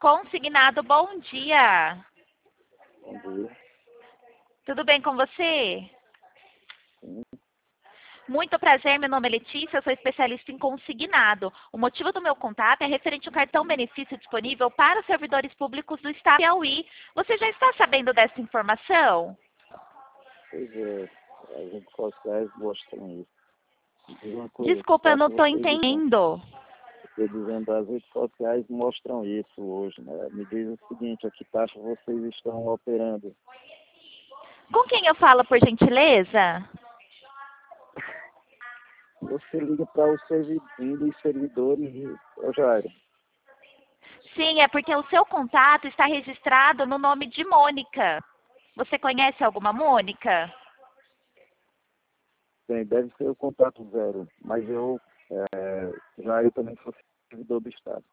Consignado, bom dia. Bom dia. Tudo bem com você? Sim. Muito prazer, meu nome é Letícia, eu sou especialista em consignado. O motivo do meu contato é referente ao cartão benefício disponível para os servidores públicos do estado de Piauí. Você já está sabendo dessa informação? Pois é, as redes sociais mostram isso. Me diz uma coisa, que Desculpa, eu não parte estou vocês estão, entendendo. estou dizendo, as redes sociais mostram isso hoje, né? Me diz o seguinte, a que taxa vocês estão operando? Com quem eu falo, por gentileza? Você liga para um dos servidores, ô Jairo. Sim, é porque o seu contato está registrado no nome de Mônica. Você conhece alguma Mônica? Bem, deve ser o contato zero, mas Jairo também sou servidor do Estado.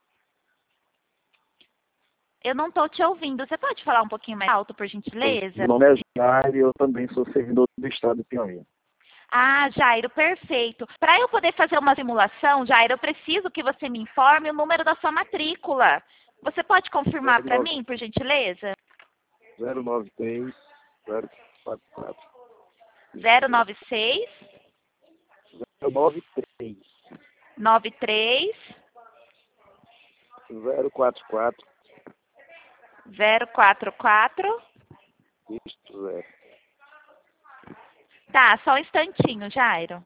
Eu não estou te ouvindo. Você pode falar um pouquinho mais alto, por gentileza? Meu nome é Jairo e eu também sou servidor do Estado de Piauí. Ah, Jairo, perfeito. Para eu poder fazer uma simulação, Jairo, eu preciso que você me informe o número da sua matrícula. Você pode confirmar para mim, por gentileza? 093 044 096 093 93 044 044. isto é. Tá, só um instantinho, Jairo.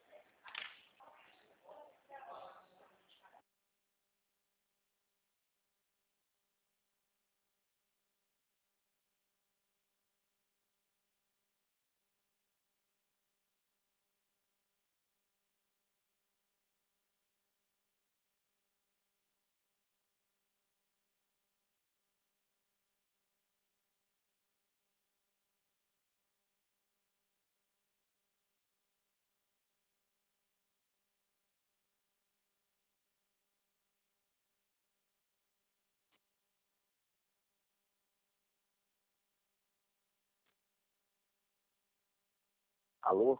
Alô?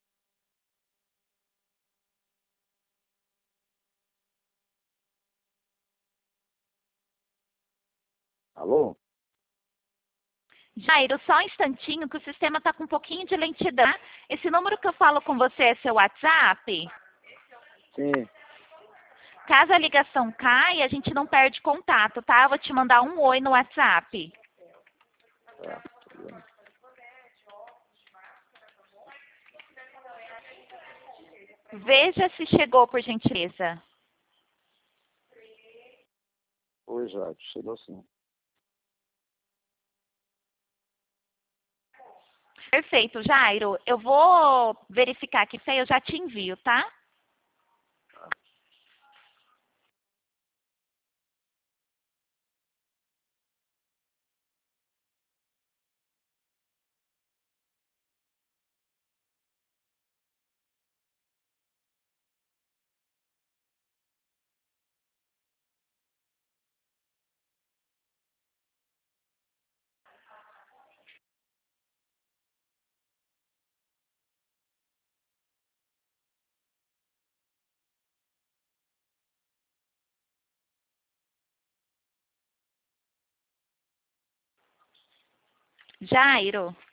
Alô? Jairo, só um instantinho que o sistema está com um pouquinho de lentidão. Tá? Esse número que eu falo com você é seu WhatsApp? Sim. Caso a ligação caia, a gente não perde contato, tá? Eu vou te mandar um oi no WhatsApp. Tá, tudo bem. Veja se chegou, por gentileza. Oi, Jairo, chegou sim. Perfeito, Jairo. Eu vou verificar aqui, Fê, eu já te envio, tá? Jairo.